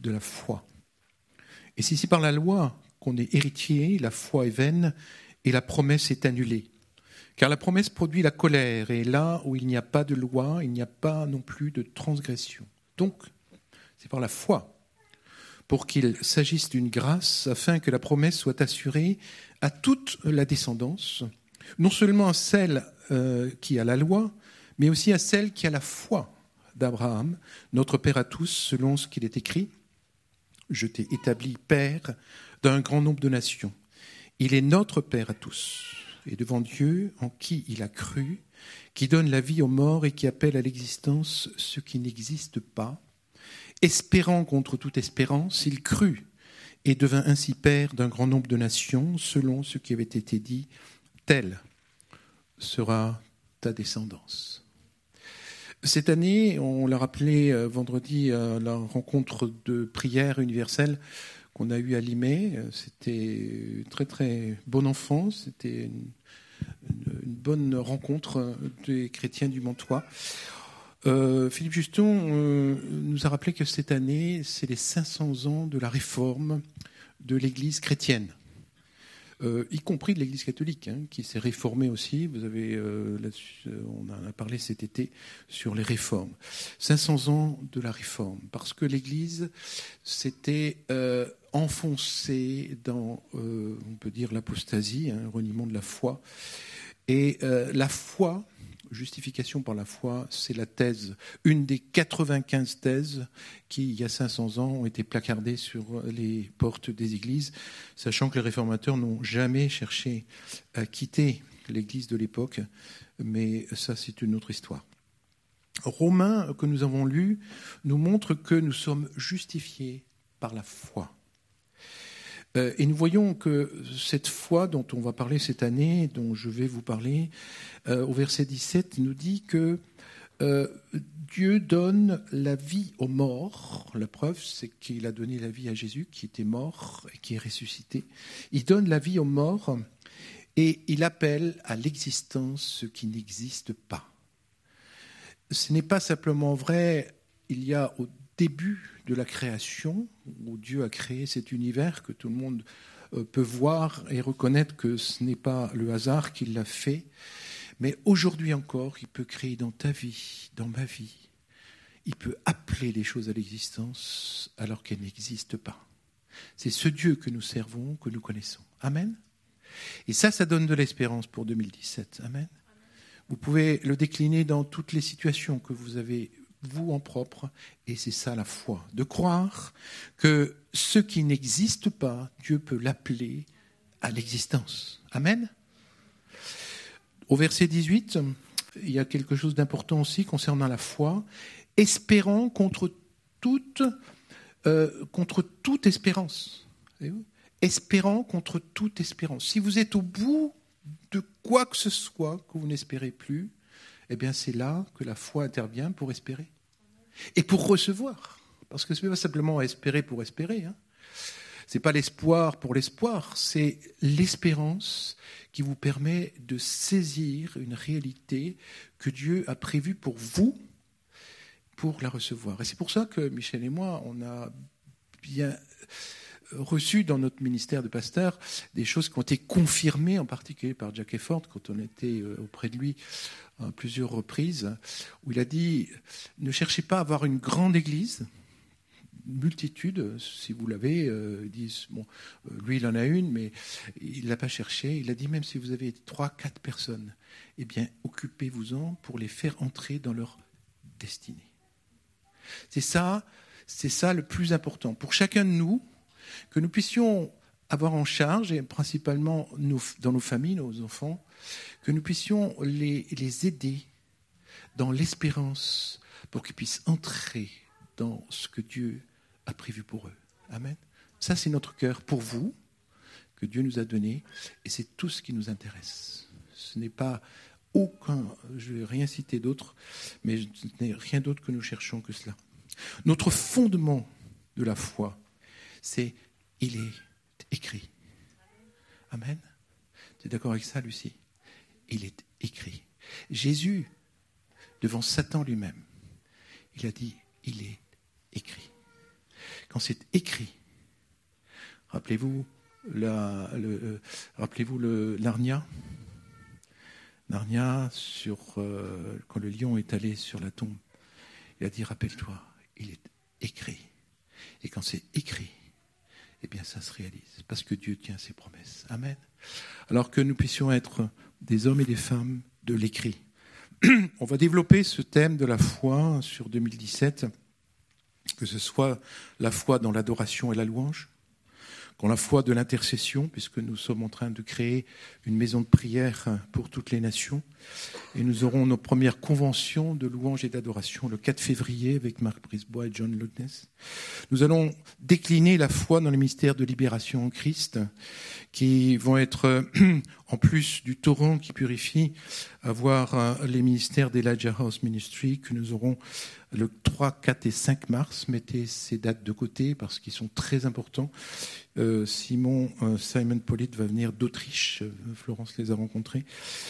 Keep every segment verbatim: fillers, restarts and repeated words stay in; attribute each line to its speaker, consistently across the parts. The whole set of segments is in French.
Speaker 1: de la foi. Et si c'est par la loi qu'on est héritier, la foi est vaine et la promesse est annulée. Car la promesse produit la colère, et là où il n'y a pas de loi, il n'y a pas non plus de transgression. Donc, c'est par la foi, pour qu'il s'agisse d'une grâce, afin que la promesse soit assurée à toute la descendance, non seulement à celle euh, qui a la loi, mais aussi à celle qui a la foi d'Abraham, notre Père à tous, selon ce qu'il est écrit. Je t'ai établi Père d'un grand nombre de nations. Il est notre Père à tous. Et devant Dieu, en qui il a cru, qui donne la vie aux morts et qui appelle à l'existence ce qui n'existe pas, espérant contre toute espérance, il crut et devint ainsi père d'un grand nombre de nations, selon ce qui avait été dit, telle sera ta descendance. Cette année, on l'a rappelé vendredi à la rencontre de prière universelle qu'on a eue à Limay. C'était très très bon enfant, c'était une, une bonne rencontre des chrétiens du Montois. Euh, Philippe Juston euh, nous a rappelé que cette année, c'est les cinq cents ans de la réforme de l'Église chrétienne, euh, y compris de l'Église catholique, hein, qui s'est réformée aussi. Vous avez, euh, là-dessus, on en a parlé cet été sur les réformes. cinq cents ans de la réforme, parce que l'Église s'était euh, enfoncée dans, euh, on peut dire, l'apostasie, hein, un reniement de la foi. Et euh, la foi, justification par la foi, c'est la thèse, une des quatre-vingt-quinze thèses qui, il y a cinq cents ans, ont été placardées sur les portes des églises, sachant que les réformateurs n'ont jamais cherché à quitter l'église de l'époque, mais ça, c'est une autre histoire. Romains, que nous avons lu, nous montre que nous sommes justifiés par la foi. Et nous voyons que cette foi dont on va parler cette année, dont je vais vous parler, euh, au verset dix-sept, nous dit que euh, Dieu donne la vie aux morts. La preuve, c'est qu'il a donné la vie à Jésus, qui était mort et qui est ressuscité. Il donne la vie aux morts et il appelle à l'existence ce qui n'existe pas. Ce n'est pas simplement vrai, il y a au début de la création, où Dieu a créé cet univers que tout le monde peut voir et reconnaître que ce n'est pas le hasard qui l'a fait, mais aujourd'hui encore, il peut créer dans ta vie, dans ma vie, il peut appeler les choses à l'existence alors qu'elles n'existent pas. C'est ce Dieu que nous servons, que nous connaissons. Amen. Et ça, ça donne de l'espérance pour deux mille dix-sept. Amen. Vous pouvez le décliner dans toutes les situations que vous avez vous en propre, et c'est ça la foi, de croire que ce qui n'existe pas, Dieu peut l'appeler à l'existence. Amen. Au verset dix-huit, il y a quelque chose d'important aussi concernant la foi, espérant contre toute, euh, contre toute espérance. Espérant contre toute espérance. Si vous êtes au bout de quoi que ce soit que vous n'espérez plus, eh bien c'est là que la foi intervient pour espérer. Et pour recevoir. Parce que ce n'est pas simplement espérer pour espérer. Hein. Ce n'est pas l'espoir pour l'espoir. C'est l'espérance qui vous permet de saisir une réalité que Dieu a prévue pour vous, pour la recevoir. Et c'est pour ça que Michel et moi, on a bien reçu dans notre ministère de pasteur des choses qui ont été confirmées, en particulier par Jack Efford, quand on était auprès de lui à plusieurs reprises, où il a dit « Ne cherchez pas à avoir une grande église, une multitude, si vous l'avez. Euh, » Ils disent, bon, lui, il en a une, mais il ne l'a pas cherché. Il a dit « Même si vous avez trois, quatre personnes, eh bien, occupez-vous-en pour les faire entrer dans leur destinée. » C'est ça, c'est ça le plus important. Pour chacun de nous, que nous puissions avoir en charge, et principalement nos, dans nos familles, nos enfants, que nous puissions les, les aider dans l'espérance pour qu'ils puissent entrer dans ce que Dieu a prévu pour eux. Amen. Ça, c'est notre cœur pour vous, que Dieu nous a donné, et c'est tout ce qui nous intéresse. Ce n'est pas aucun, je ne vais rien citer d'autre, mais ce n'est rien d'autre que nous cherchons que cela. Notre fondement de la foi, c'est « il est écrit ». Amen. Tu es d'accord avec ça, Lucie? Il est écrit. Jésus, devant Satan lui-même, il a dit « il est écrit ». quand c'est écrit. Rappelez-vous, la, le, euh, rappelez-vous le, Narnia Narnia, sur, euh, quand le lion est allé sur la tombe, il a dit, rappelle-toi, il est écrit. Et quand c'est écrit, eh bien ça se réalise, parce que Dieu tient ses promesses. Amen. Alors que nous puissions être des hommes et des femmes de l'écrit. On va développer ce thème de la foi sur deux mille dix-sept, que ce soit la foi dans l'adoration et la louange, qu'on la foi de l'intercession, puisque nous sommes en train de créer une maison de prière pour toutes les nations. Et nous aurons nos premières conventions de louange et d'adoration le quatre février avec Marc Brisebois et John Loudness. Nous allons décliner la foi dans les mystères de libération en Christ, qui vont être, en plus du torrent qui purifie, avoir les ministères d'Elijah House Ministry que nous aurons le trois, quatre et cinq mars. Mettez ces dates de côté parce qu'ils sont très importants. Euh, Simon, euh, Simon Pollitt va venir d'Autriche. Euh, Florence les a rencontrés.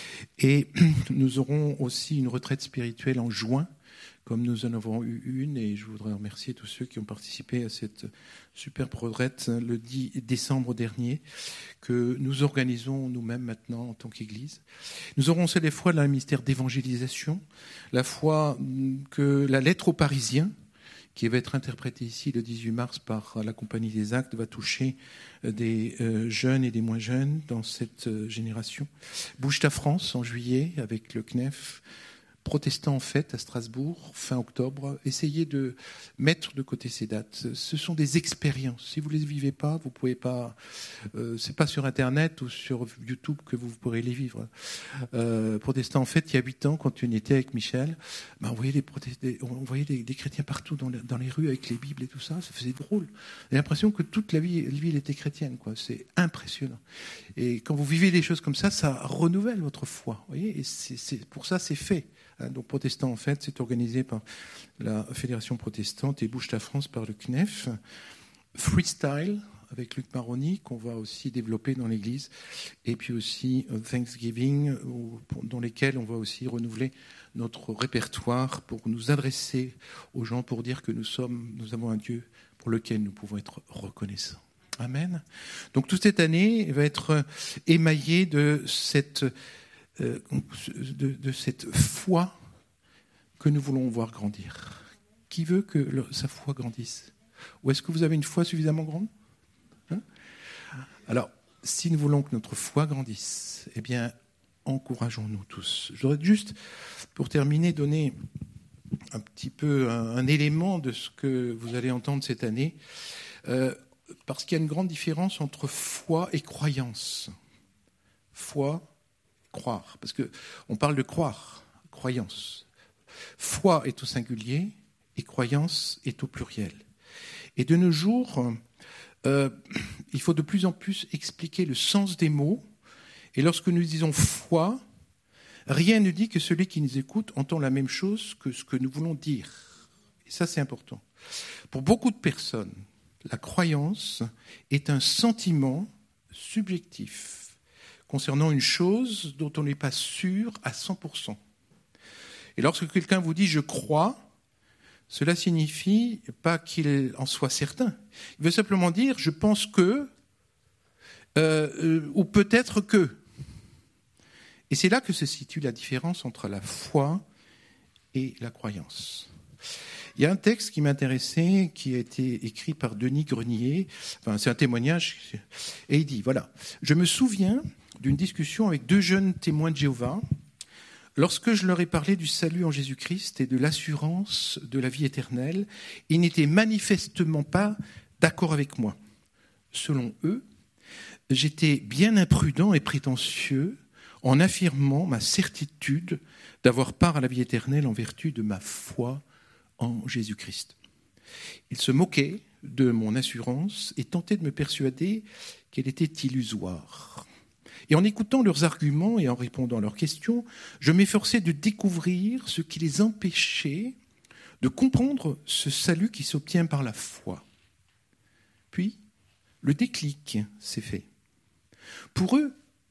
Speaker 1: Et nous aurons aussi une retraite spirituelle en juin, comme nous en avons eu une. Et je voudrais remercier tous ceux qui ont participé à cette superbe retraite le dix décembre dernier, que nous organisons nous-mêmes maintenant en tant qu'Église. Nous aurons aussi les fois dans le ministère d'évangélisation, la foi que la lettre aux Parisiens, qui va être interprétée ici le dix-huit mars par la Compagnie des Actes, va toucher des euh, jeunes et des moins jeunes dans cette euh, génération. Bouge ta France en juillet avec le C N E F. Protestants en fête à Strasbourg, fin octobre. Essayez de mettre de côté ces dates. Ce sont des expériences. Si vous ne les vivez pas, vous pouvez pas. Euh, c'est pas sur Internet ou sur YouTube que vous pourrez les vivre. Euh, Protestants en fête, il y a huit ans, quand on était avec Michel, ben on voyait, des, protest... on voyait des, des chrétiens partout dans les, dans les rues avec les Bibles et tout ça. Ça faisait drôle. J'ai l'impression que toute la vie, la ville était chrétienne, quoi. C'est impressionnant. Et quand vous vivez des choses comme ça, ça renouvelle votre foi. Vous voyez, et c'est, c'est, pour ça, c'est fait. Donc, Protestants en fait, c'est organisé par la Fédération protestante et Bouge ta France par le C N E F. Freestyle avec Luc Maroni, qu'on va aussi développer dans l'Église. Et puis aussi Thanksgiving, dans lesquels on va aussi renouveler notre répertoire pour nous adresser aux gens, pour dire que nous sommes, nous avons un Dieu pour lequel nous pouvons être reconnaissants. Amen. Donc, toute cette année va être émaillée de cette... De, de cette foi que nous voulons voir grandir. Qui veut que le, sa foi grandisse? Ou est-ce que vous avez une foi suffisamment grande? hein Alors, si nous voulons que notre foi grandisse, eh bien, encourageons-nous tous. Je voudrais juste, pour terminer, donner un petit peu un, un élément de ce que vous allez entendre cette année, euh, parce qu'il y a une grande différence entre foi et croyance. Foi, croire, parce qu'on parle de croire, croyance. Foi est au singulier et croyance est au pluriel. Et de nos jours, euh, il faut de plus en plus expliquer le sens des mots. Et lorsque nous disons foi, rien ne dit que celui qui nous écoute entend la même chose que ce que nous voulons dire. Et ça, c'est important. Pour beaucoup de personnes, la croyance est un sentiment subjectif concernant une chose dont on n'est pas sûr à cent pour cent. Et lorsque quelqu'un vous dit « je crois », cela signifie pas qu'il en soit certain. Il veut simplement dire « je pense que euh, euh, » ou « peut-être que ». Et c'est là que se situe la différence entre la foi et la croyance. Il y a un texte qui m'intéressait, qui a été écrit par Denis Grenier, enfin, c'est un témoignage, et il dit, voilà, « Je me souviens d'une discussion avec deux jeunes témoins de Jéhovah, lorsque je leur ai parlé du salut en Jésus-Christ et de l'assurance de la vie éternelle, ils n'étaient manifestement pas d'accord avec moi. Selon eux, j'étais bien imprudent et prétentieux en affirmant ma certitude d'avoir part à la vie éternelle en vertu de ma foi en Jésus-Christ. Ils se moquaient de mon assurance et tentaient de me persuader qu'elle était illusoire. Et en écoutant leurs arguments et en répondant à leurs questions, je m'efforçais de découvrir ce qui les empêchait de comprendre ce salut qui s'obtient par la foi. Puis, le déclic s'est fait. Pour eux,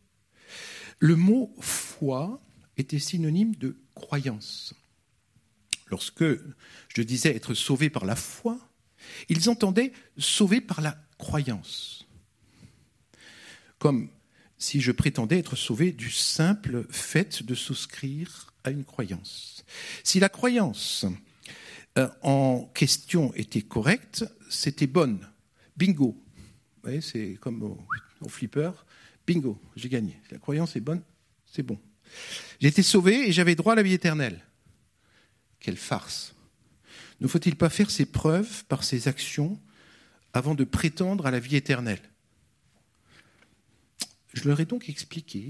Speaker 1: le mot « foi » était synonyme de croyance. Lorsque je disais être sauvé par la foi, Ils entendaient sauver par la croyance. Comme si je prétendais être sauvé du simple fait de souscrire à une croyance. Si la croyance euh, en question était correcte, c'était bonne. Bingo. Vous voyez, c'est comme au, au flipper. Bingo, j'ai gagné. Si la croyance est bonne, c'est bon. J'ai été sauvé et j'avais droit à la vie éternelle. Quelle farce. Ne faut-il pas faire ses preuves par ses actions avant de prétendre à la vie éternelle ? Je leur ai donc expliqué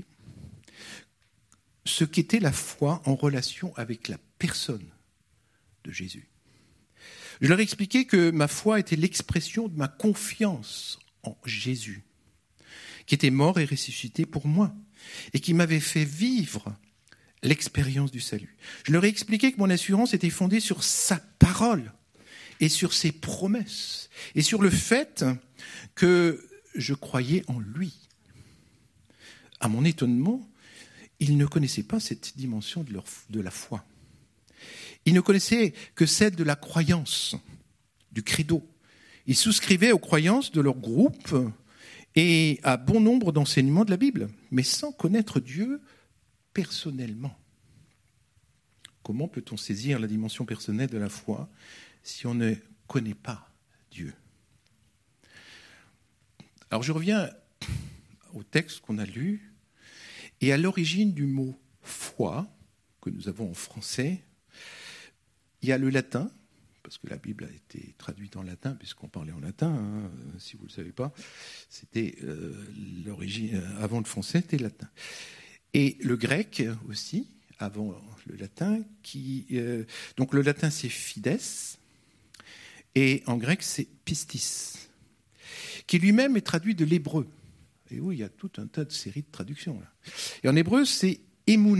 Speaker 1: ce qu'était la foi en relation avec la personne de Jésus. Je leur ai expliqué que ma foi était l'expression de ma confiance en Jésus, qui était mort et ressuscité pour moi, et qui m'avait fait vivre l'expérience du salut. Je leur ai expliqué que mon assurance était fondée sur sa parole et sur ses promesses, et sur le fait que je croyais en lui. À mon étonnement, ils ne connaissaient pas cette dimension de, leur, de la foi. Ils ne connaissaient que celle de la croyance, du credo. Ils souscrivaient aux croyances de leur groupe et à bon nombre d'enseignements de la Bible, mais sans connaître Dieu personnellement. Comment peut-on saisir la dimension personnelle de la foi si on ne connaît pas Dieu ? Alors je reviens au texte qu'on a lu, et à l'origine du mot « foi », que nous avons en français, il y a le latin, parce que la Bible a été traduite en latin, puisqu'on parlait en latin, hein, si vous ne le savez pas, c'était euh, l'origine, euh, avant le français, c'était le latin. Et le grec aussi, avant le latin, qui, euh, donc le latin c'est « fides », et en grec c'est « pistis », qui lui-même est traduit de l'hébreu. Et oui, il y a tout un tas de séries de traductions. Là. Et en hébreu, c'est « émouna ».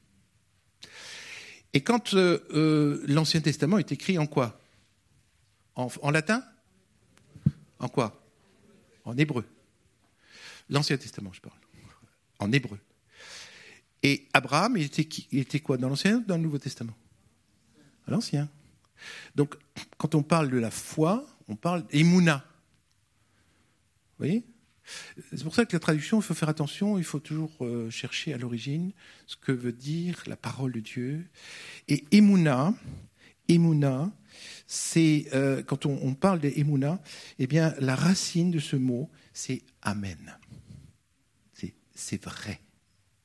Speaker 1: Et quand euh, euh, l'Ancien Testament est écrit en quoi ? en, en latin ? En quoi ? En hébreu. L'Ancien Testament, je parle. En hébreu. Et Abraham, il était, il était quoi ? Dans l'Ancien ou dans le Nouveau Testament ? À l'Ancien. Donc, quand on parle de la foi, on parle d'émouna. Vous voyez ? C'est pour ça que la traduction, il faut faire attention, il faut toujours euh, chercher à l'origine ce que veut dire la parole de Dieu. Et émouna, émouna, c'est euh, quand on, on parle d'émouna, eh bien la racine de ce mot, c'est amen. C'est, c'est vrai. Voyez-vous ?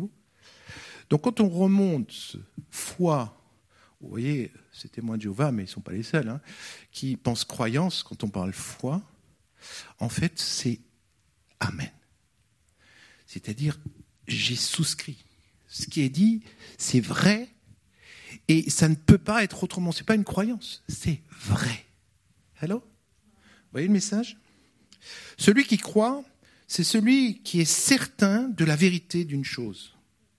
Speaker 1: Donc quand on remonte foi, vous voyez, c'est témoins de Jéhovah, mais ils ne sont pas les seuls, hein, qui pensent croyance quand on parle foi, en fait c'est amen. C'est-à-dire, j'ai souscrit. Ce qui est dit, c'est vrai, et ça ne peut pas être autrement. Ce n'est pas une croyance, c'est vrai. Allô ? Vous voyez le message ? Celui qui croit, c'est celui qui est certain de la vérité d'une chose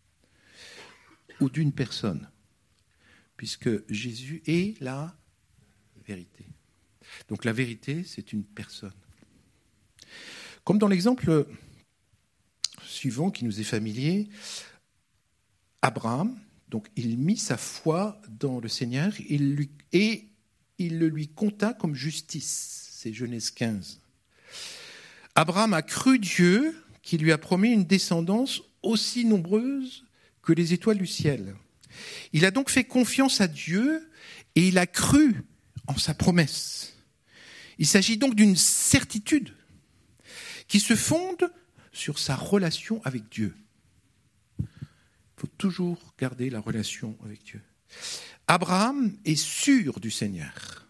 Speaker 1: ou d'une personne, puisque Jésus est la vérité. Donc la vérité, c'est une personne. Comme dans l'exemple suivant qui nous est familier, Abraham, donc il mit sa foi dans le Seigneur il lui, et il le lui compta comme justice. C'est Genèse quinze. Abraham a cru Dieu qui lui a promis une descendance aussi nombreuse que les étoiles du ciel. Il a donc fait confiance à Dieu et il a cru en sa promesse. Il s'agit donc d'une certitude qui se fonde sur sa relation avec Dieu. Il faut toujours garder la relation avec Dieu. Abraham est sûr du Seigneur.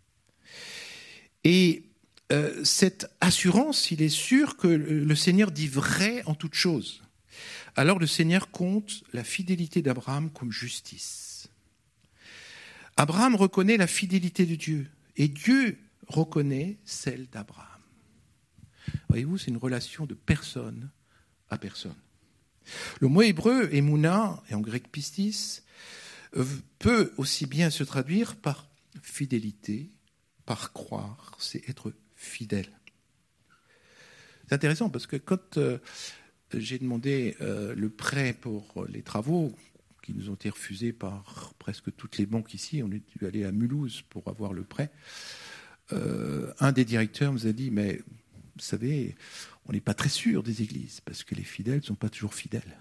Speaker 1: Et euh, cette assurance, il est sûr que le Seigneur dit vrai en toutes choses. Alors le Seigneur compte la fidélité d'Abraham comme justice. Abraham reconnaît la fidélité de Dieu et Dieu reconnaît celle d'Abraham. Voyez-vous, c'est une relation de personne à personne. Le mot hébreu, émouna, et en grec pistis, peut aussi bien se traduire par fidélité, par croire, c'est être fidèle. C'est intéressant parce que quand euh, j'ai demandé euh, le prêt pour les travaux, qui nous ont été refusés par presque toutes les banques ici, on est dû aller à Mulhouse pour avoir le prêt, euh, un des directeurs nous a dit, mais vous savez, on n'est pas très sûr des églises, parce que les fidèles ne sont pas toujours fidèles.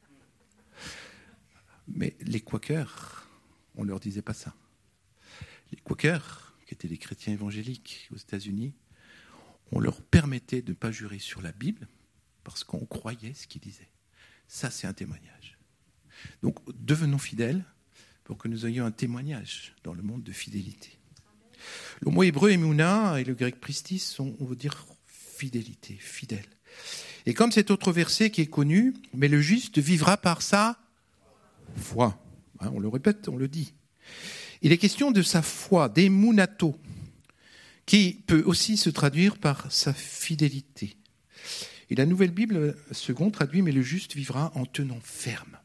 Speaker 1: Mais les Quakers, on ne leur disait pas ça. Les Quakers, qui étaient des chrétiens évangéliques aux États-Unis, on leur permettait de ne pas jurer sur la Bible, parce qu'on croyait ce qu'ils disaient. Ça, c'est un témoignage. Donc, devenons fidèles pour que nous ayons un témoignage dans le monde de fidélité. Le mot hébreu émouna et le grec pristis, on veut dire fidélité, fidèle. Et comme cet autre verset qui est connu, mais le juste vivra par sa foi. Hein, on le répète, on le dit. Il est question de sa foi, d'émounato, qui peut aussi se traduire par sa fidélité. Et la Nouvelle Bible seconde traduit, mais le juste vivra en tenant ferme.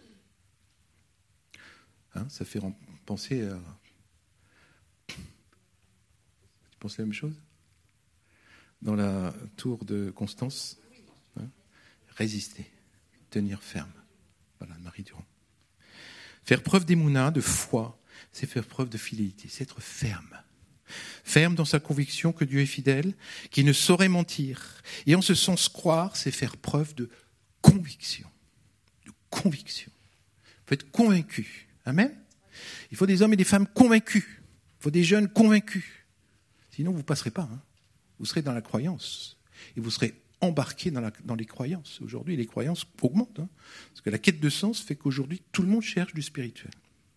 Speaker 1: Hein, ça fait penser à... Tu penses la même chose ? Dans la tour de Constance, hein, résister, tenir ferme. Voilà, Marie Durand. Faire preuve d'émouna, de foi, c'est faire preuve de fidélité, c'est être ferme. Ferme dans sa conviction que Dieu est fidèle, qu'il ne saurait mentir. Et en ce sens, croire, c'est faire preuve de conviction. De conviction. Il faut être convaincu. Amen ? Il faut des hommes et des femmes convaincus. Il faut des jeunes convaincus. Sinon, vous ne passerez pas. Hein. Vous serez dans la croyance. Et vous serez embarqués dans, la, dans les croyances. Aujourd'hui, les croyances augmentent. Hein, parce que la quête de sens fait qu'aujourd'hui, tout le monde cherche du spirituel.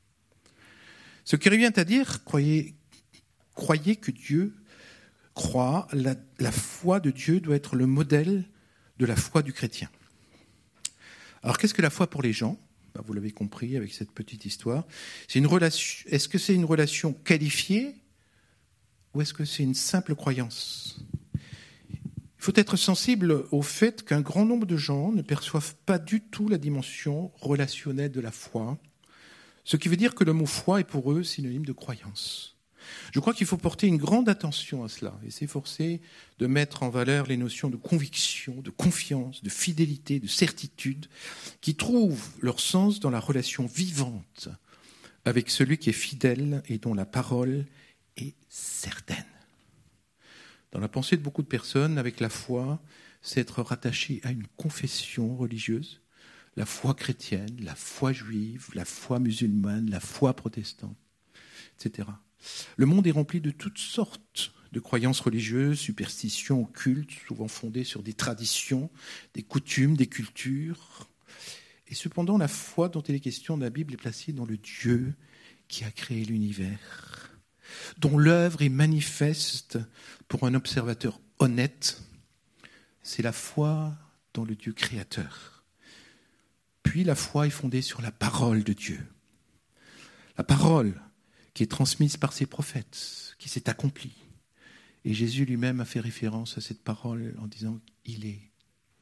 Speaker 1: Ce qui revient à dire, croyez, croyez que Dieu croit, la, la foi de Dieu doit être le modèle de la foi du chrétien. Alors, qu'est-ce que la foi pour les gens ? Ben, vous l'avez compris avec cette petite histoire. C'est une relation, est-ce que c'est une relation qualifiée ou est-ce que c'est une simple croyance ? Il faut être sensible au fait qu'un grand nombre de gens ne perçoivent pas du tout la dimension relationnelle de la foi, ce qui veut dire que le mot foi est pour eux synonyme de croyance. Je crois qu'il faut porter une grande attention à cela et s'efforcer de mettre en valeur les notions de conviction, de confiance, de fidélité, de certitude, qui trouvent leur sens dans la relation vivante avec celui qui est fidèle et dont la parole est certaine. Dans la pensée de beaucoup de personnes, avec la foi, c'est être rattaché à une confession religieuse, la foi chrétienne, la foi juive, la foi musulmane, la foi protestante, et cetera. Le monde est rempli de toutes sortes de croyances religieuses, superstitions, cultes, souvent fondées sur des traditions, des coutumes, des cultures. Et cependant, la foi dont il est question dans la Bible est placée dans le Dieu qui a créé l'univers, dont l'œuvre est manifeste pour un observateur honnête. C'est la foi dans le Dieu créateur. Puis la foi est fondée sur la parole de Dieu. La parole qui est transmise par ses prophètes, qui s'est accomplie. Et Jésus lui-même a fait référence à cette parole en disant « il est écrit ».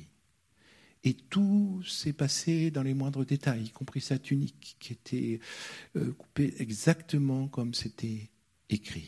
Speaker 1: Et tout s'est passé dans les moindres détails, y compris sa tunique qui était euh, coupée exactement comme c'était écrit.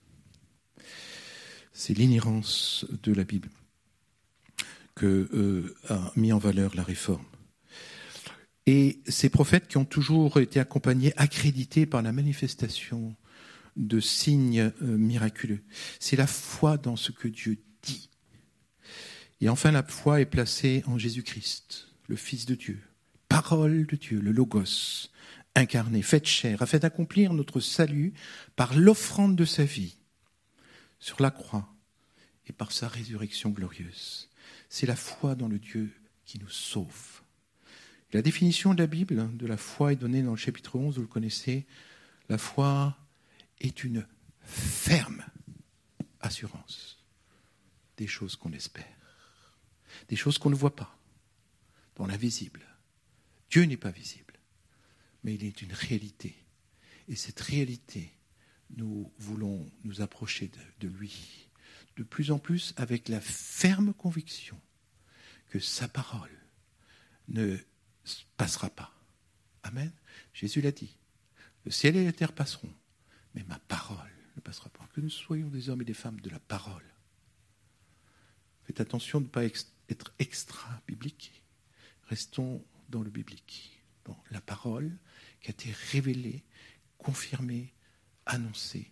Speaker 1: C'est l'inhérence de la Bible que euh, a mis en valeur la Réforme. Et ces prophètes qui ont toujours été accompagnés, accrédités par la manifestation de signes euh, miraculeux. C'est la foi dans ce que Dieu dit. Et enfin, la foi est placée en Jésus-Christ, le Fils de Dieu, parole de Dieu, le Logos, incarné, fait chair, a fait accomplir notre salut par l'offrande de sa vie sur la croix et par sa résurrection glorieuse. C'est la foi dans le Dieu qui nous sauve. La définition de la Bible de la foi est donnée dans le chapitre onze, vous le connaissez. La foi est une ferme assurance des choses qu'on espère, des choses qu'on ne voit pas, dans l'invisible. Dieu n'est pas visible, mais il est une réalité. Et cette réalité, nous voulons nous approcher de, de lui, de plus en plus avec la ferme conviction que sa parole ne passera pas. Amen. Jésus l'a dit. Le ciel et la terre passeront, mais ma parole ne passera pas. Que nous soyons des hommes et des femmes de la parole. Faites attention de ne pas ex- être extra-biblique. Restons dans le biblique, dans la parole qui a été révélée, confirmée, annoncée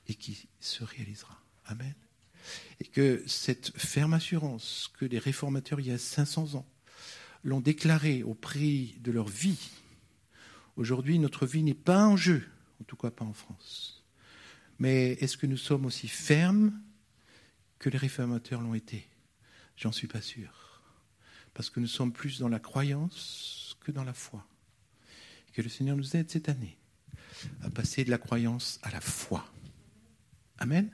Speaker 1: et qui se réalisera. Amen. Et que cette ferme assurance que les réformateurs, il y a cinq cents ans, l'ont déclarée au prix de leur vie, aujourd'hui, notre vie n'est pas en jeu, en tout cas pas en France. Mais est-ce que nous sommes aussi fermes que les réformateurs l'ont été? J'en suis pas sûr. Parce que nous sommes plus dans la croyance que dans la foi. Et que le Seigneur nous aide cette année à passer de la croyance à la foi. Amen.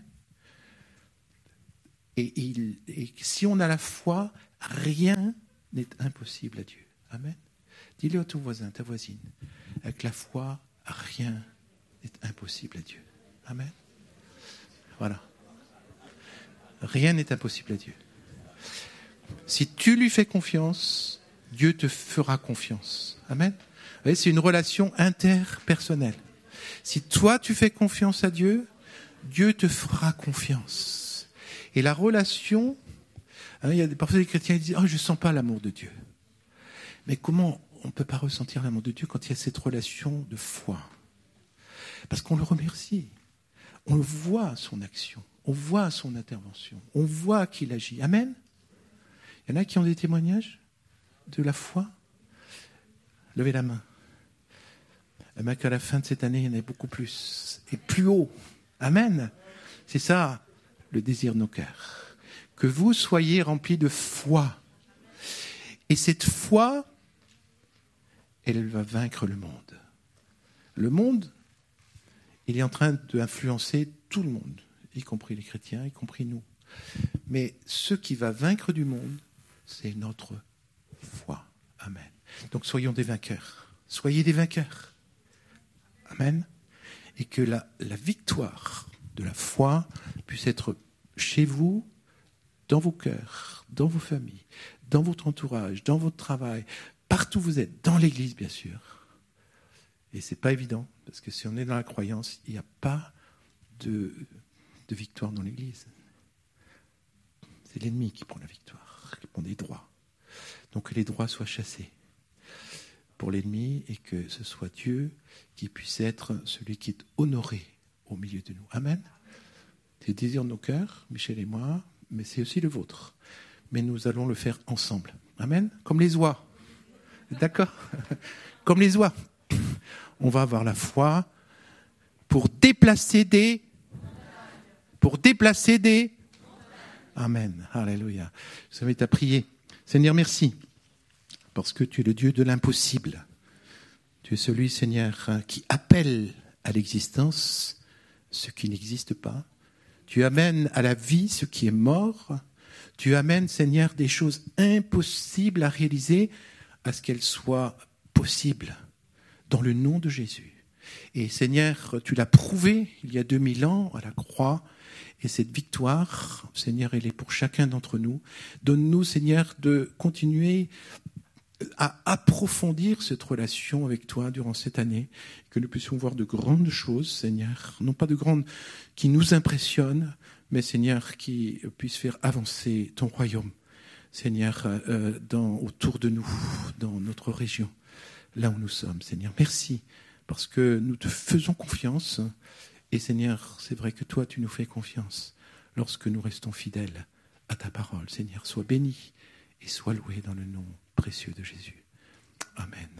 Speaker 1: Et, il, et si on a la foi, rien n'est impossible à Dieu. Amen. Dis-le à ton voisin, ta voisine. Avec la foi, rien n'est impossible à Dieu. Amen. Voilà. Rien n'est impossible à Dieu. Si tu lui fais confiance, Dieu te fera confiance. Amen. Vous voyez, c'est une relation interpersonnelle. Si toi tu fais confiance à Dieu, Dieu te fera confiance. Et la relation, hein, il y a parfois des chrétiens qui disent « Oh, je ne sens pas l'amour de Dieu ». Mais comment on ne peut pas ressentir l'amour de Dieu quand il y a cette relation de foi? Parce qu'on le remercie. On le voit son action, on voit son intervention, on voit qu'il agit. Amen. Il y en a qui ont des témoignages de la foi? Levez la main. Amen, qu'à la fin de cette année, il y en ait beaucoup plus. Et plus haut. Amen. C'est ça, le désir de nos cœurs. Que vous soyez remplis de foi. Et cette foi, elle va vaincre le monde. Le monde, il est en train d'influencer tout le monde, y compris les chrétiens, y compris nous. Mais ce qui va vaincre du monde, c'est notre foi. Amen. Donc soyons des vainqueurs. Soyez des vainqueurs. Amen. Et que la, la victoire de la foi puisse être chez vous, dans vos cœurs, dans vos familles, dans votre entourage, dans votre travail, partout où vous êtes, dans l'église bien sûr. Et ce n'est pas évident, parce que si on est dans la croyance, il n'y a pas de, de victoire dans l'église. C'est l'ennemi qui prend la victoire, qui prend des droits. Donc que les droits soient chassés pour l'ennemi et que ce soit Dieu qui puisse être celui qui est honoré au milieu de nous. Amen. C'est le désir de nos cœurs, Michel et moi, mais c'est aussi le vôtre. Mais nous allons le faire ensemble. Amen. Comme les oies. D'accord? Comme les oies. On va avoir la foi pour déplacer des... Pour déplacer des... Amen. Alléluia. Je vous invite à prier. Seigneur, merci. Parce que tu es le Dieu de l'impossible. Tu es celui, Seigneur, qui appelle à l'existence ce qui n'existe pas. Tu amènes à la vie ce qui est mort. Tu amènes, Seigneur, des choses impossibles à réaliser à ce qu'elles soient possibles dans le nom de Jésus. Et Seigneur, tu l'as prouvé il y a deux mille ans à la croix. Et cette victoire, Seigneur, elle est pour chacun d'entre nous. Donne-nous, Seigneur, de continuer à approfondir cette relation avec toi durant cette année, que nous puissions voir de grandes choses, Seigneur, non pas de grandes qui nous impressionnent, mais Seigneur, qui puissent faire avancer ton royaume, Seigneur, euh, dans, autour de nous, dans notre région, là où nous sommes, Seigneur. Merci, parce que nous te faisons confiance, et Seigneur, c'est vrai que toi, tu nous fais confiance lorsque nous restons fidèles à ta parole. Seigneur, sois béni et sois loué dans le nom précieux de Jésus. Amen.